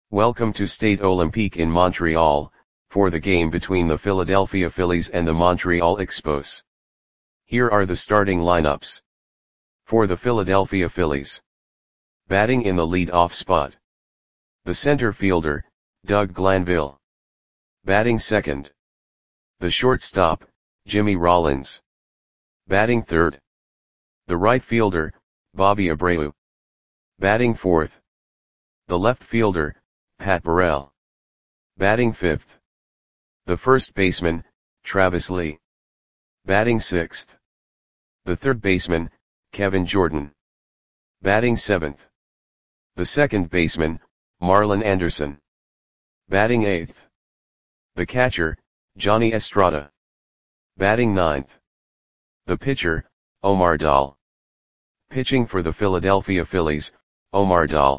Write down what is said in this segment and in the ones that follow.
Welcome to Stade Olympique in Montreal, for the game between the Philadelphia Phillies and the Montreal Expos. Here are the starting lineups. For the Philadelphia Phillies. Batting in the lead-off spot. The center fielder, Doug Glanville. Batting second. The shortstop, Jimmy Rollins. Batting third. The right fielder, Bobby Abreu. Batting fourth. The left fielder, Pat Burrell. Batting fifth. The first baseman, Travis Lee. Batting sixth. The third baseman, Kevin Jordan. Batting seventh. The second baseman, Marlon Anderson. Batting eighth. The catcher, Johnny Estrada. Batting ninth. The pitcher, Omar Dahl. Pitching for the Philadelphia Phillies, Omar Dahl.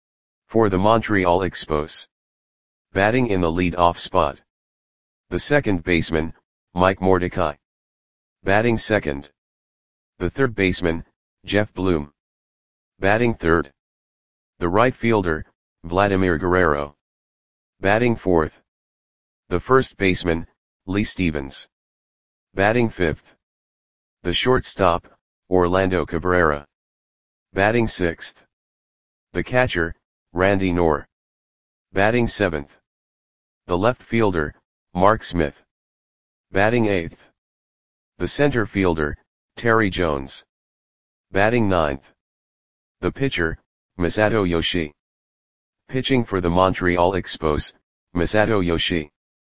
For the Montreal Expos. Batting in the lead-off spot. The second baseman, Mike Mordecai. Batting second. The third baseman, Jeff Bloom. Batting third. The right fielder, Vladimir Guerrero. Batting fourth. The first baseman, Lee Stevens. Batting fifth. The shortstop, Orlando Cabrera. Batting sixth. The catcher, Randy Knorr. Batting seventh. The left fielder, Mark Smith. Batting eighth. The center fielder, Terry Jones. Batting ninth. The pitcher, Masato Yoshii. Pitching for the Montreal Expos, Masato Yoshii.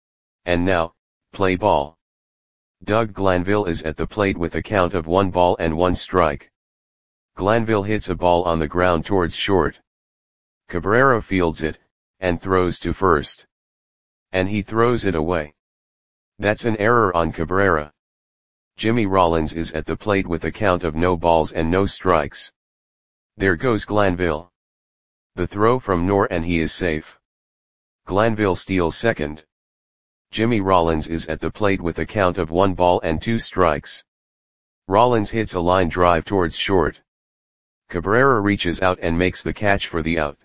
And now, play ball. Doug Glanville is at the plate with a count of 1 ball and 1 strike. Glanville hits a ball on the ground towards short. Cabrera fields it, and throws to first. And he throws it away. That's an error on Cabrera. Jimmy Rollins is at the plate with a count of no balls and no strikes. There goes Glanville. The throw from Knorr and he is safe. Glanville steals second. Jimmy Rollins is at the plate with a count of 1 ball and 2 strikes. Rollins hits a line drive towards short. Cabrera reaches out and makes the catch for the out.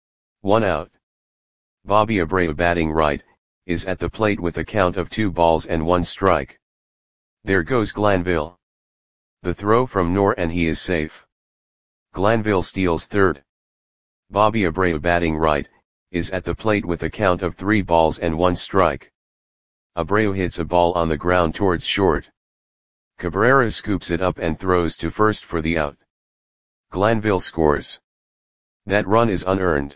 1 out. Bobby Abreu, batting right, is at the plate with a count of 2 balls and 1 strike. There goes Glanville. The throw from Knorr and he is safe. Glanville steals third. Bobby Abreu, batting right, is at the plate with a count of 3 balls and 1 strike. Abreu hits a ball on the ground towards short. Cabrera scoops it up and throws to first for the out. Glanville scores. That run is unearned.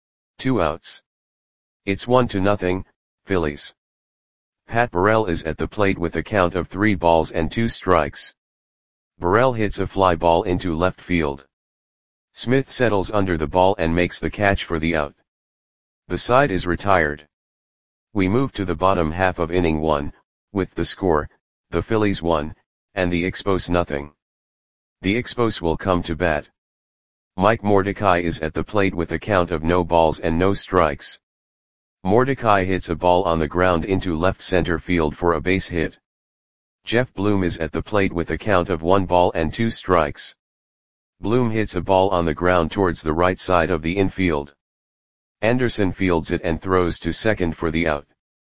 2 outs. It's 1-0, Phillies. Pat Burrell is at the plate with a count of 3 balls and 2 strikes. Burrell hits a fly ball into left field. Smith settles under the ball and makes the catch for the out. The side is retired. We move to the bottom half of inning 1, with the score, the Phillies 1, and the Expos 0. The Expos will come to bat. Mike Mordecai is at the plate with a count of no balls and no strikes. Mordecai hits a ball on the ground into left center field for a base hit. Jeff Bloom is at the plate with a count of 1 ball and 2 strikes. Bloom hits a ball on the ground towards the right side of the infield. Anderson fields it and throws to second for the out.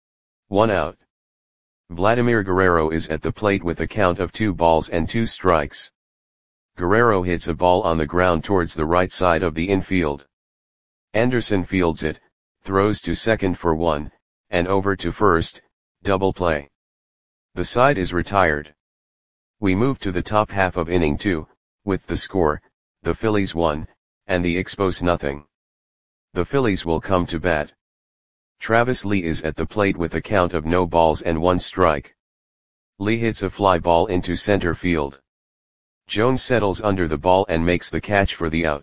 1 out. Vladimir Guerrero is at the plate with a count of 2 balls and 2 strikes. Guerrero hits a ball on the ground towards the right side of the infield. Anderson fields it, throws to second for 1, and over to first, double play. The side is retired. We move to the top half of inning 2, with the score, the Phillies 1, and the Expos 0. The Phillies will come to bat. Travis Lee is at the plate with a count of no balls and 1 strike. Lee hits a fly ball into center field. Jones settles under the ball and makes the catch for the out.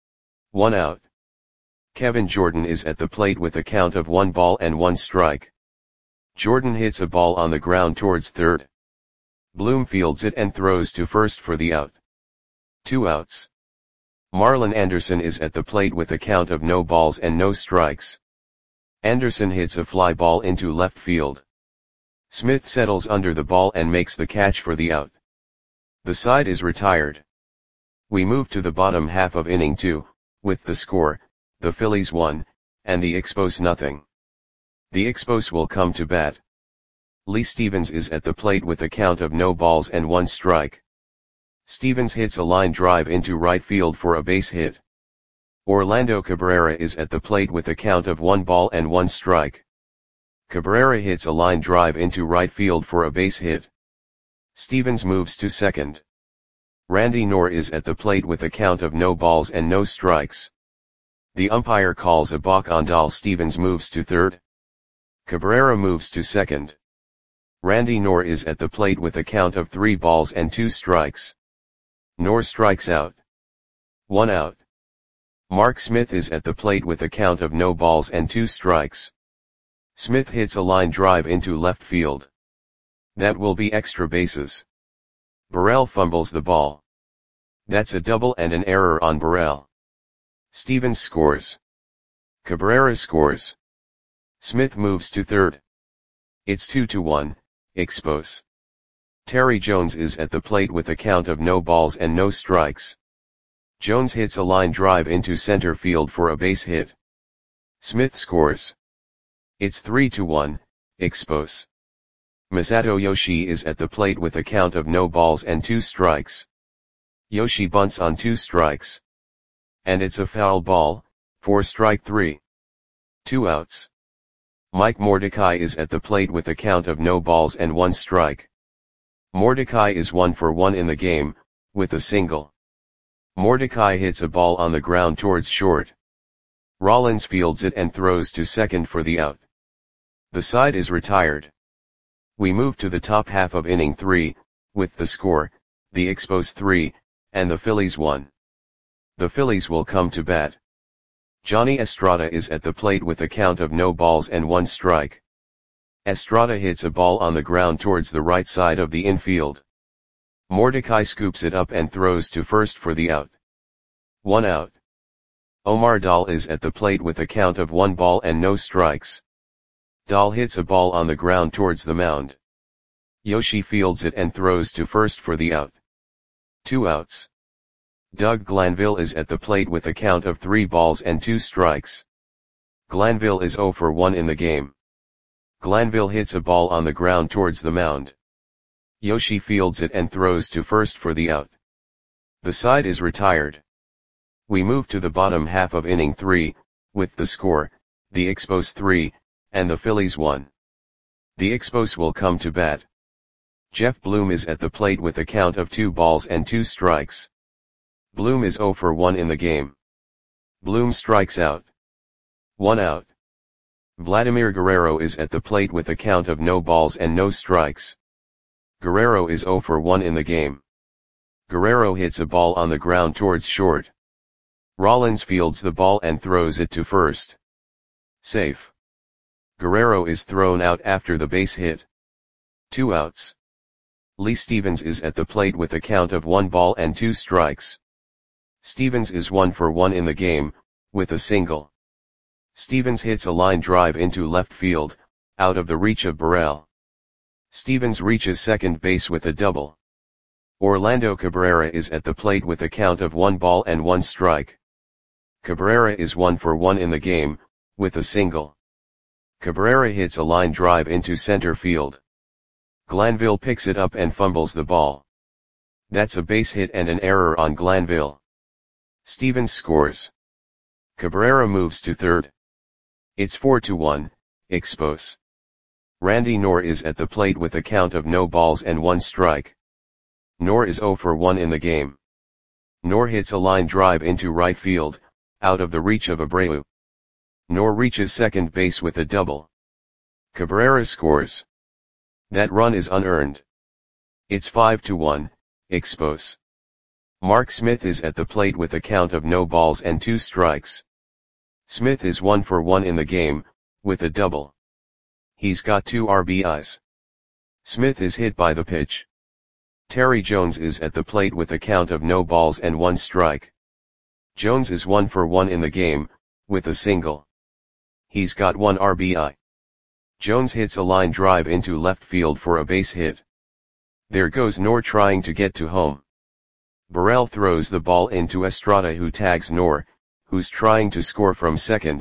1 out. Kevin Jordan is at the plate with a count of 1 ball and 1 strike. Jordan hits a ball on the ground towards third. Bloom fields it and throws to first for the out. 2 outs. Marlon Anderson is at the plate with a count of no balls and no strikes. Anderson hits a fly ball into left field. Smith settles under the ball and makes the catch for the out. The side is retired. We move to the bottom half of inning 2, with the score, the Phillies 1, and the Expos nothing. The Expos will come to bat. Lee Stevens is at the plate with a count of no balls and 1 strike. Stevens hits a line drive into right field for a base hit. Orlando Cabrera is at the plate with a count of 1 ball and 1 strike. Cabrera hits a line drive into right field for a base hit. Stevens moves to second. Randy Knorr is at the plate with a count of no balls and no strikes. The umpire calls a balk on Dahl. Stevens moves to third. Cabrera moves to second. Randy Knorr is at the plate with a count of 3 balls and 2 strikes. Knorr strikes out. 1 out. Mark Smith is at the plate with a count of no balls and 2 strikes. Smith hits a line drive into left field. That will be extra bases. Burrell fumbles the ball. That's a double and an error on Burrell. Stevens scores. Cabrera scores. Smith moves to third. It's 2-1, Expos. Terry Jones is at the plate with a count of no balls and no strikes. Jones hits a line drive into center field for a base hit. Smith scores. It's 3-1, Expos. Masato Yoshi is at the plate with a count of no balls and 2 strikes. Yoshi bunts on 2 strikes. And it's a foul ball, 4 strike 3. 2 outs. Mike Mordecai is at the plate with a count of no balls and 1 strike. Mordecai is 1 for 1 in the game, with a single. Mordecai hits a ball on the ground towards short. Rollins fields it and throws to second for the out. The side is retired. We move to the top half of inning 3, with the score, the Expos 3, and the Phillies 1. The Phillies will come to bat. Johnny Estrada is at the plate with a count of no balls and 1 strike. Estrada hits a ball on the ground towards the right side of the infield. Mordecai scoops it up and throws to first for the out. 1 out. Omar Dahl is at the plate with a count of 1 ball and no strikes. Dahl hits a ball on the ground towards the mound. Yoshi fields it and throws to first for the out. 2 outs. Doug Glanville is at the plate with a count of 3 balls and 2 strikes. Glanville is 0 for 1 in the game. Glanville hits a ball on the ground towards the mound. Yoshi fields it and throws to first for the out. The side is retired. We move to the bottom half of inning 3, with the score, the Expos 3, and the Phillies 1. The Expos will come to bat. Jeff Bloom is at the plate with a count of 2 balls and 2 strikes. Bloom is 0 for 1 in the game. Bloom strikes out. 1 out. Vladimir Guerrero is at the plate with a count of no balls and no strikes. Guerrero is 0 for 1 in the game. Guerrero hits a ball on the ground towards short. Rollins fields the ball and throws it to first. Safe. Guerrero is thrown out after the base hit. 2 outs. Lee Stevens is at the plate with a count of 1 ball and 2 strikes. Stevens is 1 for 1 in the game, with a single. Stevens hits a line drive into left field, out of the reach of Burrell. Stevens reaches second base with a double. Orlando Cabrera is at the plate with a count of 1 ball and 1 strike. Cabrera is 1 for 1 in the game, with a single. Cabrera hits a line drive into center field. Glanville picks it up and fumbles the ball. That's a base hit and an error on Glanville. Stevens scores. Cabrera moves to third. It's 4-1, Expos. Randy Knorr is at the plate with a count of no balls and 1 strike. Knorr is 0 for 1 in the game. Knorr hits a line drive into right field, out of the reach of Abreu. Knorr reaches second base with a double. Cabrera scores. That run is unearned. It's 5-1, Expos. Mark Smith is at the plate with a count of no balls and 2 strikes. Smith is 1 for 1 in the game, with a double. He's got 2 RBIs. Smith is hit by the pitch. Terry Jones is at the plate with a count of no balls and 1 strike. Jones is 1 for 1 in the game, with a single. He's got 1 RBI. Jones hits a line drive into left field for a base hit. There goes Knorr trying to get to home. Burrell throws the ball into Estrada, who tags Knorr, who's trying to score from second,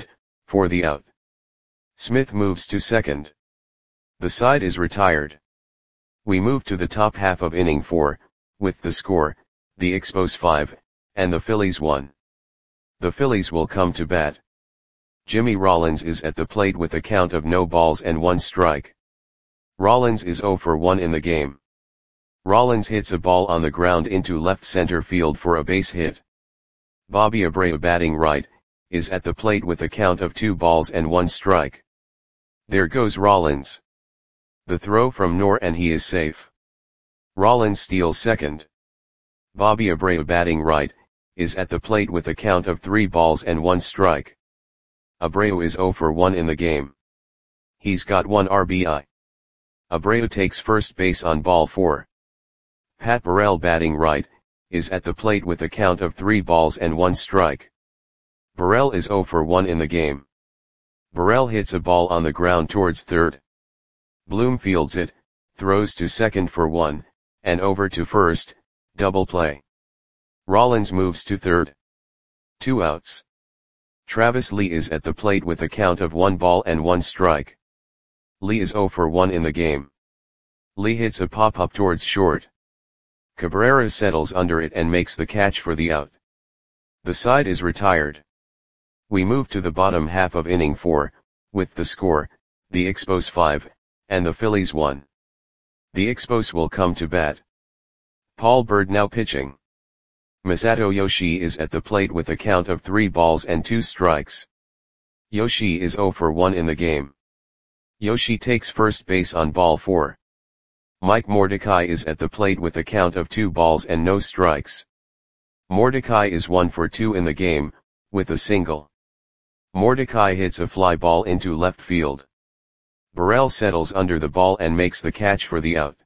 for the out. Smith moves to second. The side is retired. We move to the top half of inning 4, with the score, the Expos 5, and the Phillies 1. The Phillies will come to bat. Jimmy Rollins is at the plate with a count of no balls and 1 strike. Rollins is 0 for 1 in the game. Rollins hits a ball on the ground into left center field for a base hit. Bobby Abreu, batting right, is at the plate with a count of 2 balls and 1 strike. There goes Rollins. The throw from Noor and he is safe. Rollins steals second. Bobby Abreu, batting right, is at the plate with a count of 3 balls and 1 strike. Abreu is 0 for 1 in the game. He's got 1 RBI. Abreu takes first base on ball 4. Pat Burrell, batting right, is at the plate with a count of 3 balls and 1 strike. Burrell is 0 for 1 in the game. Burrell hits a ball on the ground towards third. Bloom fields it, throws to second for 1, and over to first, double play. Rollins moves to third. 2 outs. Travis Lee is at the plate with a count of 1 ball and 1 strike. Lee is 0 for 1 in the game. Lee hits a pop-up towards short. Cabrera settles under it and makes the catch for the out. The side is retired. We move to the bottom half of inning 4, with the score, the Expos 5, and the Phillies 1. The Expos will come to bat. Paul Byrd now pitching. Masato Yoshii is at the plate with a count of 3 balls and 2 strikes. Yoshii is 0 for 1 in the game. Yoshii takes first base on ball 4. Mike Mordecai is at the plate with a count of 2 balls and no strikes. Mordecai is 1 for 2 in the game, with a single. Mordecai hits a fly ball into left field. Burrell settles under the ball and makes the catch for the out.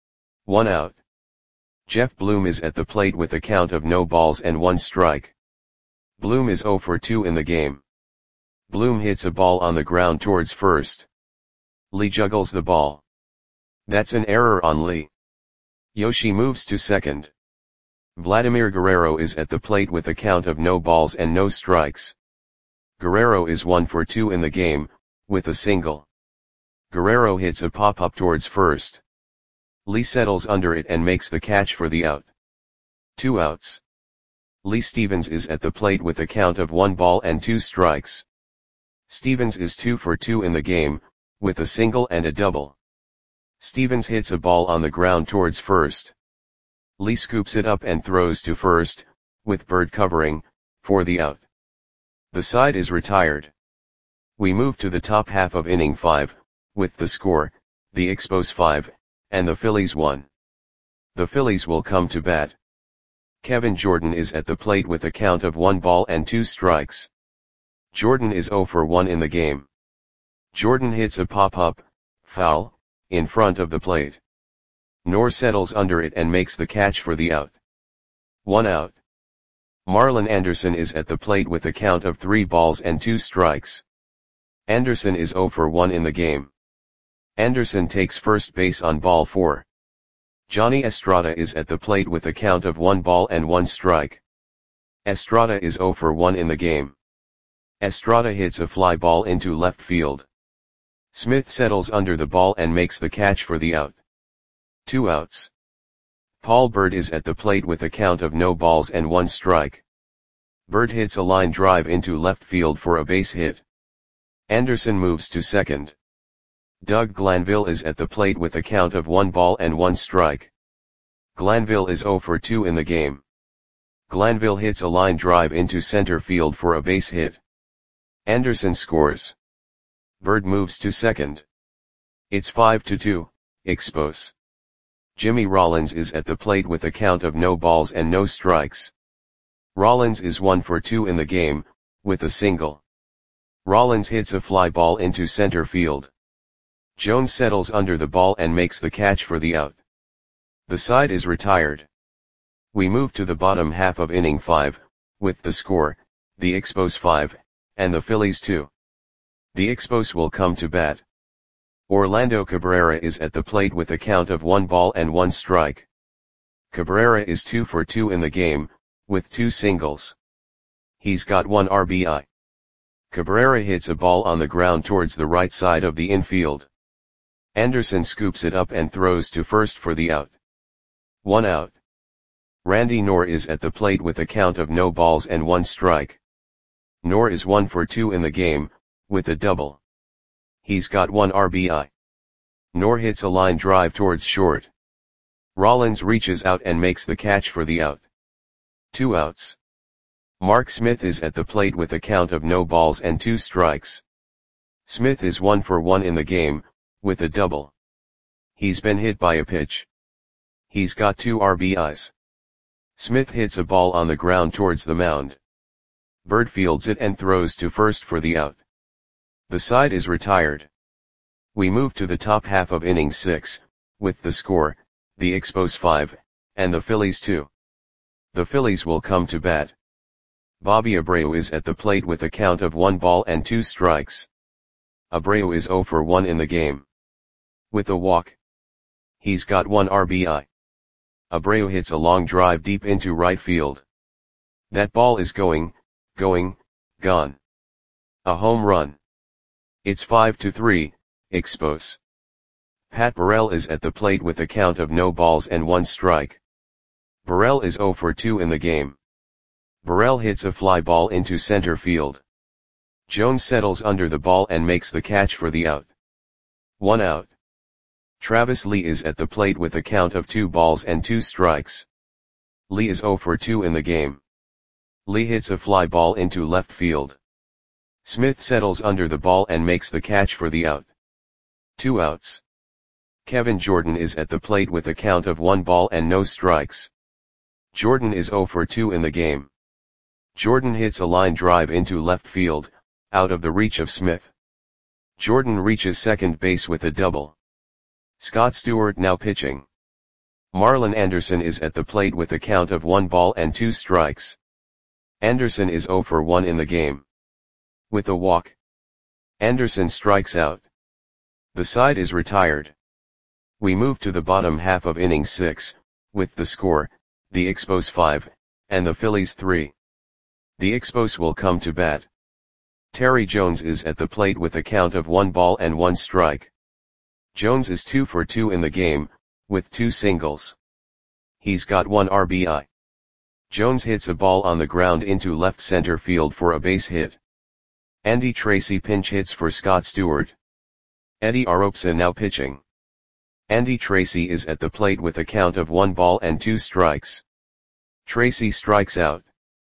1 out. Jeff Bloom is at the plate with a count of no balls and 1 strike. Bloom is 0 for 2 in the game. Bloom hits a ball on the ground towards first. Lee juggles the ball. That's an error on Lee. Yoshi moves to second. Vladimir Guerrero is at the plate with a count of no balls and no strikes. Guerrero is 1 for 2 in the game, with a single. Guerrero hits a pop-up towards first. Lee settles under it and makes the catch for the out. 2 outs. Lee Stevens is at the plate with a count of 1 ball and 2 strikes. Stevens is 2 for 2 in the game, with a single and a double. Stevens hits a ball on the ground towards first. Lee scoops it up and throws to first, with Byrd covering, for the out. The side is retired. We move to the top half of inning 5, with the score, the Expos 5, and the Phillies 1. The Phillies will come to bat. Kevin Jordan is at the plate with a count of 1 ball and 2 strikes. Jordan is 0 for 1 in the game. Jordan hits a pop-up, foul, in front of the plate. Noor settles under it and makes the catch for the out. 1 out. Marlon Anderson is at the plate with a count of 3 balls and 2 strikes. Anderson is 0 for 1 in the game. Anderson takes first base on ball 4. Johnny Estrada is at the plate with a count of 1 ball and 1 strike. Estrada is 0 for 1 in the game. Estrada hits a fly ball into left field. Smith settles under the ball and makes the catch for the out. 2 outs. Paul Byrd is at the plate with a count of no balls and 1 strike. Byrd hits a line drive into left field for a base hit. Anderson moves to second. Doug Glanville is at the plate with a count of 1 ball and 1 strike. Glanville is 0 for 2 in the game. Glanville hits a line drive into center field for a base hit. Anderson scores. Byrd moves to second. It's 5-2, Expos. Jimmy Rollins is at the plate with a count of no balls and no strikes. Rollins is 1 for 2 in the game, with a single. Rollins hits a fly ball into center field. Jones settles under the ball and makes the catch for the out. The side is retired. We move to the bottom half of inning 5, with the score, the Expos 5, and the Phillies 2. The Expos will come to bat. Orlando Cabrera is at the plate with a count of 1 ball and 1 strike. Cabrera is 2 for 2 in the game, with 2 singles. He's got 1 RBI. Cabrera hits a ball on the ground towards the right side of the infield. Anderson scoops it up and throws to first for the out. 1 out. Randy Knorr is at the plate with a count of no balls and 1 strike. Knorr is 1 for 2 in the game, with a double. He's got 1 RBI. Knorr hits a line drive towards short. Rollins reaches out and makes the catch for the out. 2 outs. Mark Smith is at the plate with a count of no balls and 2 strikes. Smith is 1 for 1 in the game, with a double. He's been hit by a pitch. He's got 2 RBIs. Smith hits a ball on the ground towards the mound. Bird fields it and throws to first for the out. The side is retired. We move to the top half of inning 6, with the score, the Expos 5, and the Phillies 2. The Phillies will come to bat. Bobby Abreu is at the plate with a count of 1 ball and 2 strikes. Abreu is 0 for 1 in the game. With a walk. He's got 1 RBI. Abreu hits a long drive deep into right field. That ball is going, gone. A home run. It's 5-3, Expos. Pat Burrell is at the plate with a count of no balls and 1 strike. Burrell is 0 for 2 in the game. Burrell hits a fly ball into center field. Jones settles under the ball and makes the catch for the out. 1 out. Travis Lee is at the plate with a count of 2 balls and 2 strikes. Lee is 0 for 2 in the game. Lee hits a fly ball into left field. Smith settles under the ball and makes the catch for the out. 2 outs. Kevin Jordan is at the plate with a count of 1 ball and no strikes. Jordan is 0 for 2 in the game. Jordan hits a line drive into left field, out of the reach of Smith. Jordan reaches second base with a double. Scott Stewart now pitching. Marlon Anderson is at the plate with a count of 1 ball and 2 strikes. Anderson is 0 for 1 in the game. With a walk. Anderson strikes out. The side is retired. We move to the bottom half of inning 6, with the score, the Expos 5, and the Phillies 3. The Expos will come to bat. Terry Jones is at the plate with a count of 1 ball and 1 strike. Jones is 2 for 2 in the game, with 2 singles. He's got 1 RBI. Jones hits a ball on the ground into left center field for a base hit. Andy Tracy pinch hits for Scott Stewart. Eddie Aropsa now pitching. Andy Tracy is at the plate with a count of 1 ball and 2 strikes. Tracy strikes out.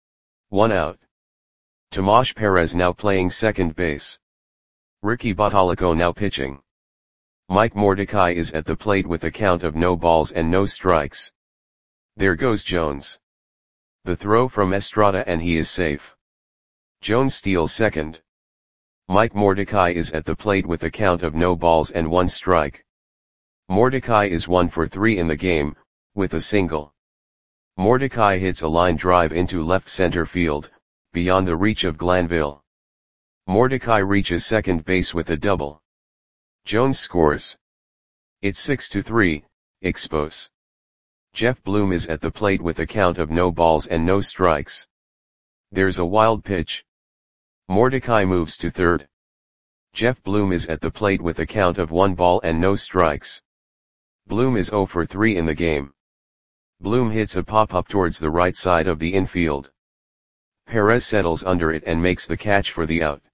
1 out. Tomas Perez now playing second base. Ricky Bottalico now pitching. Mike Mordecai is at the plate with a count of no balls and no strikes. There goes Jones. The throw from Estrada and he is safe. Jones steals second. Mike Mordecai is at the plate with a count of no balls and 1 strike. Mordecai is 1 for 3 in the game, with a single. Mordecai hits a line drive into left center field, beyond the reach of Glanville. Mordecai reaches second base with a double. Jones scores. It's 6-3, Expos. Jeff Bloom is at the plate with a count of no balls and no strikes. There's a wild pitch. Mordecai moves to third. Jeff Bloom is at the plate with a count of 1 ball and no strikes. Bloom is 0 for 3 in the game. Bloom hits a pop-up towards the right side of the infield. Perez settles under it and makes the catch for the out.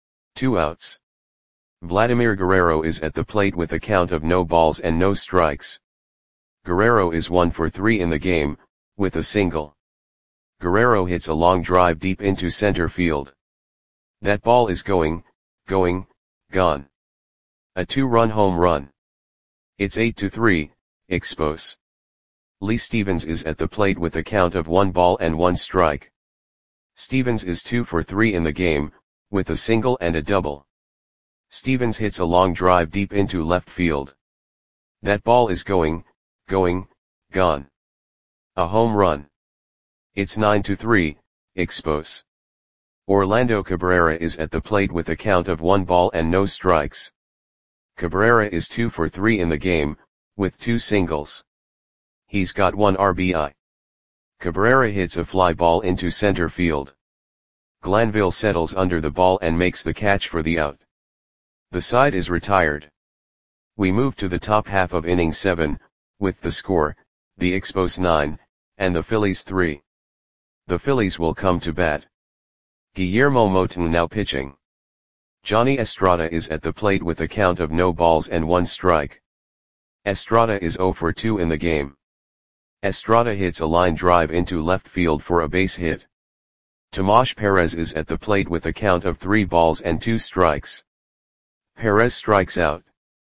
2 outs. Vladimir Guerrero is at the plate with a count of no balls and no strikes. Guerrero is 1 for 3 in the game, with a single. Guerrero hits a long drive deep into center field. That ball is going, gone. A 2-run home run. It's 8-3, Expos. Lee Stevens is at the plate with a count of 1 ball and 1 strike. Stevens is 2 for 3 in the game, with a single and a double. Stevens hits a long drive deep into left field. That ball is going, gone. A home run. It's 9-3, Expos. Orlando Cabrera is at the plate with a count of 1 ball and no strikes. Cabrera is 2 for 3 in the game, with 2 singles. He's got 1 RBI. Cabrera hits a fly ball into center field. Glanville settles under the ball and makes the catch for the out. The side is retired. We move to the top half of inning 7, with the score, the Expos 9, and the Phillies 3. The Phillies will come to bat. Guillermo Moton now pitching. Johnny Estrada is at the plate with a count of no balls and 1 strike. Estrada is 0 for 2 in the game. Estrada hits a line drive into left field for a base hit. Tomas Perez is at the plate with a count of 3 balls and 2 strikes. Perez strikes out.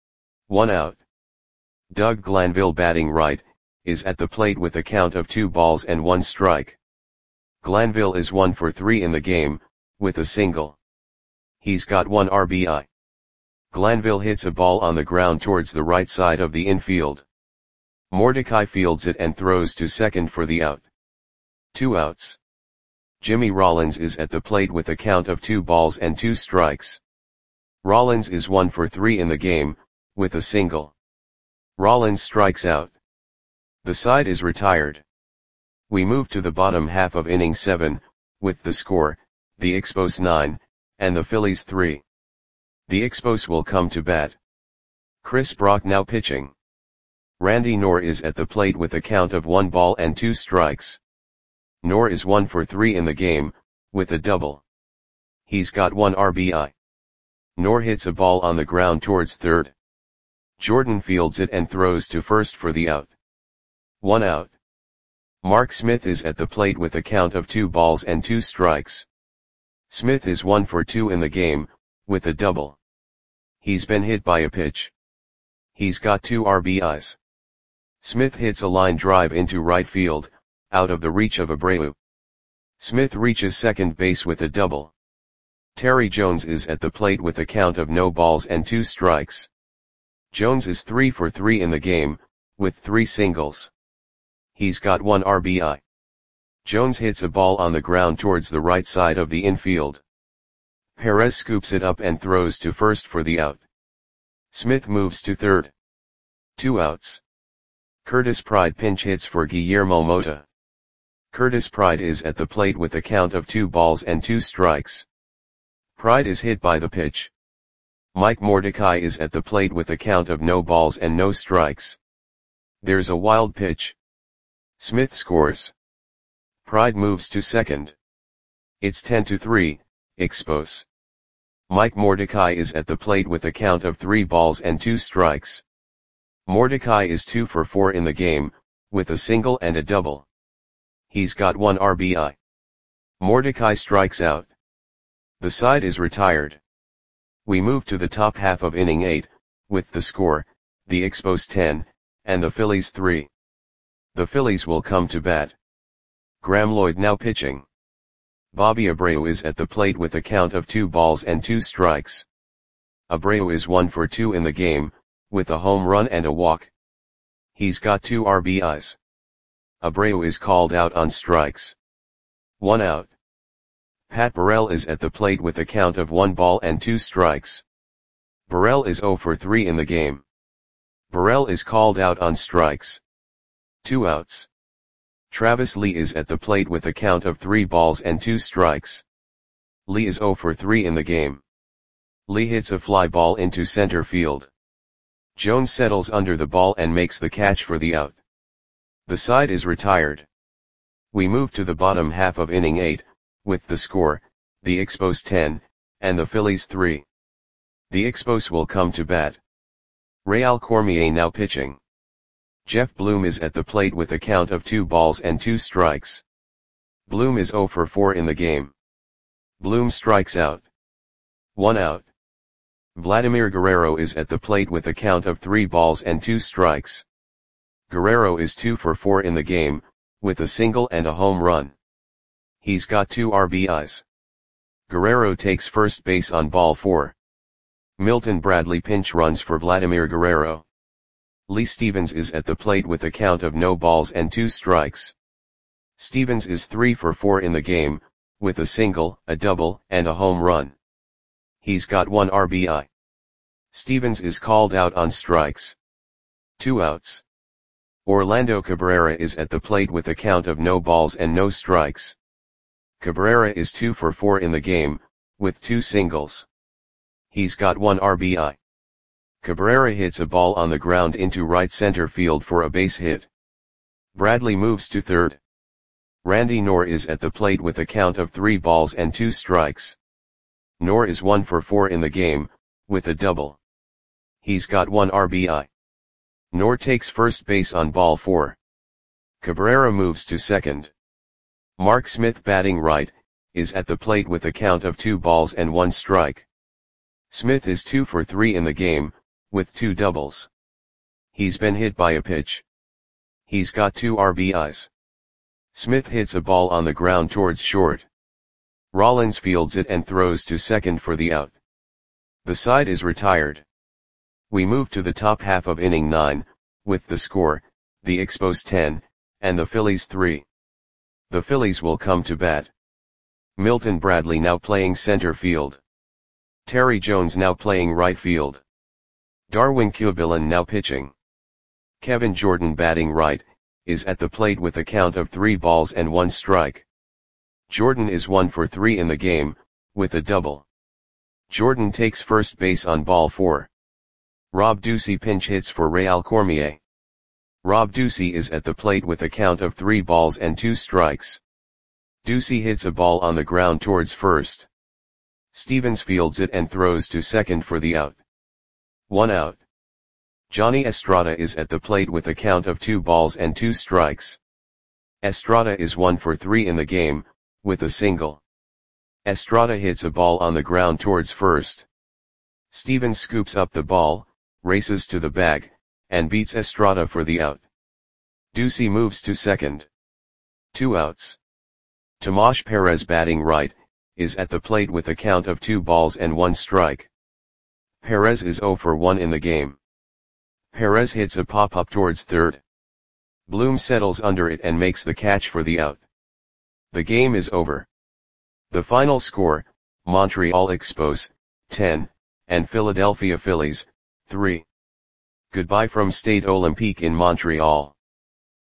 1 out. Doug Glanville batting right, is at the plate with a count of 2 balls and 1 strike. Glanville is 1 for 3 in the game, with a single. He's got 1 RBI. Glanville hits a ball on the ground towards the right side of the infield. Mordecai fields it and throws to second for the out. 2 outs. Jimmy Rollins is at the plate with a count of 2 balls and 2 strikes. Rollins is 1 for 3 in the game, with a single. Rollins strikes out. The side is retired. We move to the bottom half of inning 7, with the score, the Expos 9, and the Phillies 3. The Expos will come to bat. Chris Brock now pitching. Randy Knorr is at the plate with a count of 1 ball and 2 strikes. Knorr is 1 for 3 in the game, with a double. He's got 1 RBI. Knorr hits a ball on the ground towards third. Jordan fields it and throws to first for the out. 1 out. Mark Smith is at the plate with a count of 2 balls and 2 strikes. Smith is 1 for 2 in the game, with a double. He's been hit by a pitch. He's got 2 RBIs. Smith hits a line drive into right field, out of the reach of Abreu. Smith reaches second base with a double. Terry Jones is at the plate with a count of no balls and 2 strikes. Jones is 3 for 3 in the game, with 3 singles. He's got 1 RBI. Jones hits a ball on the ground towards the right side of the infield. Perez scoops it up and throws to first for the out. Smith moves to third. 2 outs. Curtis Pride pinch hits for Guillermo Mota. Curtis Pride is at the plate with a count of 2 balls and 2 strikes. Pride is hit by the pitch. Mike Mordecai is at the plate with a count of no balls and no strikes. There's a wild pitch. Smith scores. Pride moves to second. It's 10-3, Expos. Mike Mordecai is at the plate with a count of 3 balls and 2 strikes. Mordecai is 2 for 4 in the game, with a single and a double. He's got 1 RBI. Mordecai strikes out. The side is retired. We move to the top half of inning 8, with the score, the Expos 10, and the Phillies 3. The Phillies will come to bat. Graham Lloyd now pitching. Bobby Abreu is at the plate with a count of 2 balls and 2 strikes. Abreu is 1 for 2 in the game, with a home run and a walk. He's got 2 RBIs. Abreu is called out on strikes. 1 out. Pat Burrell is at the plate with a count of 1 ball and 2 strikes. Burrell is 0 for 3 in the game. Burrell is called out on strikes. 2 outs. Travis Lee is at the plate with a count of 3 balls and 2 strikes. Lee is 0 for 3 in the game. Lee hits a fly ball into center field. Jones settles under the ball and makes the catch for the out. The side is retired. We move to the bottom half of inning 8, with the score, the Expos 10, and the Phillies 3. The Expos will come to bat. Real Cormier now pitching. Jeff Bloom is at the plate with a count of 2 balls and 2 strikes. Bloom is 0 for 4 in the game. Bloom strikes out. 1 out. Vladimir Guerrero is at the plate with a count of 3 balls and 2 strikes. Guerrero is 2 for 4 in the game, with a single and a home run. He's got 2 RBIs. Guerrero takes first base on ball 4. Milton Bradley pinch runs for Vladimir Guerrero. Lee Stevens is at the plate with a count of no balls and 2 strikes. Stevens is 3 for 4 in the game, with a single, a double, and a home run. He's got 1 RBI. Stevens is called out on strikes. 2 outs. Orlando Cabrera is at the plate with a count of no balls and no strikes. Cabrera is 2 for 4 in the game, with 2 singles. He's got 1 RBI. Cabrera hits a ball on the ground into right center field for a base hit. Bradley moves to third. Randy Knorr is at the plate with a count of 3 balls and 2 strikes. Knorr is 1 for 4 in the game, with a double. He's got 1 RBI. Knorr takes first base on ball 4. Cabrera moves to second. Mark Smith, batting right, is at the plate with a count of 2 balls and 1 strike. Smith is 2 for 3 in the game, with 2 doubles. He's been hit by a pitch. He's got 2 RBIs. Smith hits a ball on the ground towards short. Rollins fields it and throws to second for the out. The side is retired. We move to the top half of inning 9, with the score, the Expos 10, and the Phillies 3. The Phillies will come to bat. Milton Bradley now playing center field. Terry Jones now playing right field. Darwin Kubilin now pitching. Kevin Jordan, batting right, is at the plate with a count of 3 balls and 1 strike. Jordan is 1 for 3 in the game, with a double. Jordan takes first base on ball 4. Rob Ducey pinch hits for Real Cormier. Rob Ducey is at the plate with a count of 3 balls and 2 strikes. Ducey hits a ball on the ground towards first. Stevens fields it and throws to second for the out. 1 out. Johnny Estrada is at the plate with a count of 2 balls and 2 strikes. Estrada is 1 for 3 in the game, with a single. Estrada hits a ball on the ground towards first. Stevens scoops up the ball, races to the bag, and beats Estrada for the out. Ducey moves to second. 2 outs. Tomas Perez, batting right, is at the plate with a count of 2 balls and 1 strike. Perez is 0 for 1 in the game. Perez hits a pop-up towards third. Bloom settles under it and makes the catch for the out. The game is over. The final score, Montreal Expos, 10, and Philadelphia Phillies, 3. Goodbye from Stade Olympique in Montreal.